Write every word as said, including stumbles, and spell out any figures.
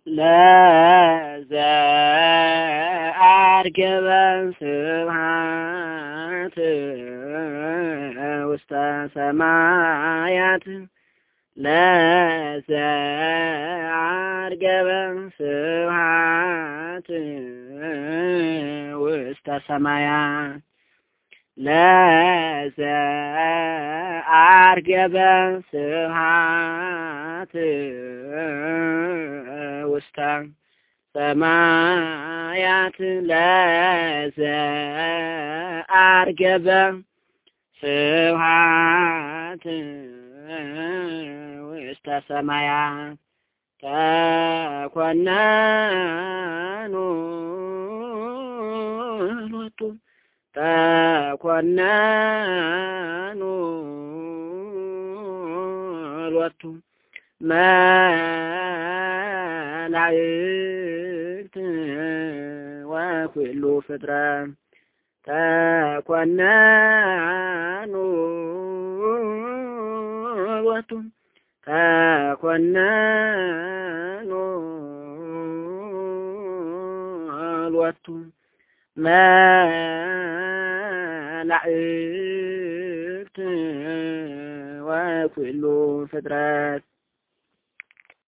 ለዘአርገበ ስብሐት ውስተ ሰማያት ለዘአርገበ ስብሐት ውስተ ሰማያት ለዘአርገበ ስብሐት ውስተ ሰማያት ለዘአርገበ ስብሐት ውስተ ሰማያት ተኮነኑ ሎቱ ተኮነኑ ሎቱ መላእክት ወኩሉ ፍጥረት ተኮነኑ ሎቱ ተኮነኑ ሎቱ መላእክት ወኩሉ ፍጥረት